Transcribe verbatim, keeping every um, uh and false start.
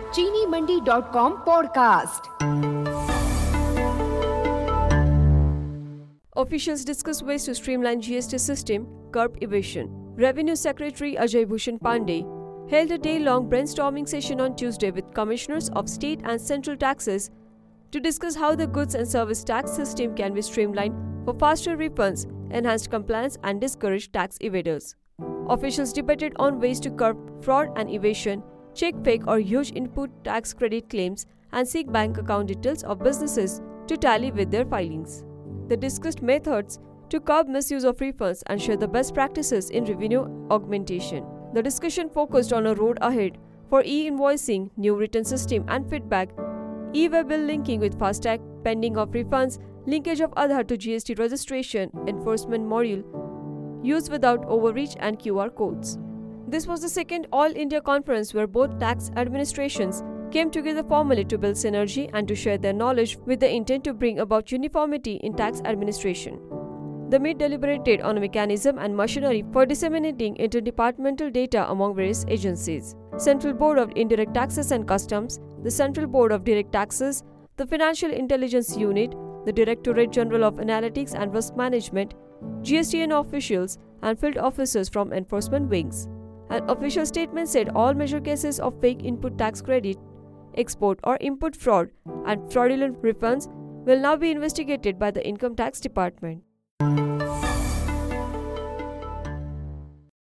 चीनी Mandi dot com podcast. Officials discuss ways to streamline G S T system, curb evasion. Revenue Secretary Ajay Bhushan Pandey held a day-long brainstorming session on Tuesday with commissioners of state and central taxes to discuss how the goods and service tax system can be streamlined for faster refunds, enhanced compliance, and discourage tax evaders. Officials debated on ways to curb fraud and evasion, check fake or huge input tax credit claims, and seek bank account details of businesses to tally with their filings. They discussed methods to curb misuse of refunds and share the best practices in revenue augmentation. The discussion focused on a road ahead for e-invoicing, new written system and feedback, e-way bill linking with FASTag, pending of refunds, linkage of Aadhaar to G S T registration, enforcement module, use without overreach, and Q R codes. This was the second All India conference where both tax administrations came together formally to build synergy and to share their knowledge with the intent to bring about uniformity in tax administration. The meet deliberated on a mechanism and machinery for disseminating interdepartmental data among various agencies: Central Board of Indirect Taxes and Customs, the Central Board of Direct Taxes, the Financial Intelligence Unit, the Directorate General of Analytics and Risk Management, G S T N officials, and field officers from enforcement wings. An official statement said all major cases of fake input tax credit, export or input fraud, and fraudulent refunds will now be investigated by the Income Tax Department.